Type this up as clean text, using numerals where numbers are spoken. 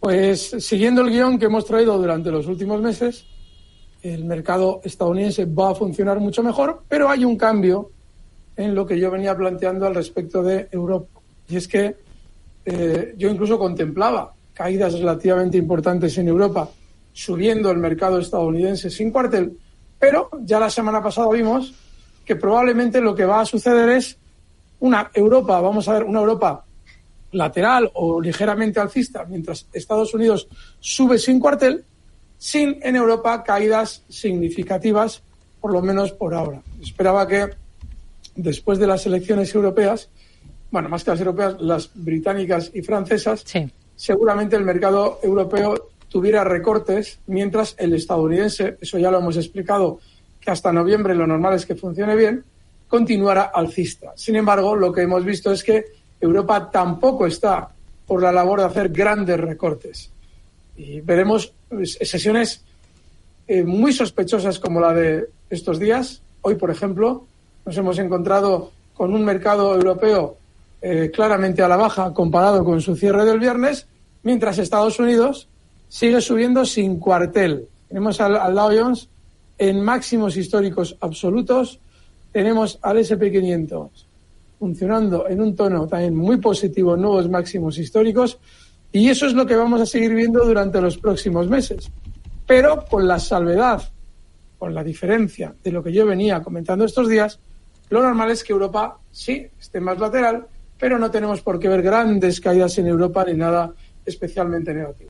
Pues siguiendo el guión que hemos traído durante los últimos meses, el mercado estadounidense va a funcionar mucho mejor, pero hay un cambio en lo que yo venía planteando al respecto de Europa. Y es que yo incluso contemplaba caídas relativamente importantes en Europa, subiendo el mercado estadounidense sin cuartel, pero ya la semana pasada vimos que probablemente lo que va a suceder es una Europa lateral o ligeramente alcista, mientras Estados Unidos sube sin cuartel, sin en Europa caídas significativas, por lo menos por ahora. Esperaba que después de las elecciones europeas, bueno, más que las europeas, las británicas y francesas, sí, seguramente el mercado europeo tuviera recortes, mientras el estadounidense, eso ya lo hemos explicado, que hasta noviembre lo normal es que funcione bien, continuara alcista. Sin embargo, lo que hemos visto es que Europa tampoco está por la labor de hacer grandes recortes. Y veremos sesiones muy sospechosas como la de estos días. Hoy, por ejemplo, nos hemos encontrado con un mercado europeo claramente a la baja comparado con su cierre del viernes, mientras Estados Unidos sigue subiendo sin cuartel. Tenemos al Dow Jones en máximos históricos absolutos, tenemos al S&P 500 funcionando en un tono también muy positivo, nuevos máximos históricos, y eso es lo que vamos a seguir viendo durante los próximos meses. Pero con la salvedad, con la diferencia de lo que yo venía comentando estos días, lo normal es que Europa sí esté más lateral, pero no tenemos por qué ver grandes caídas en Europa ni nada especialmente negativo.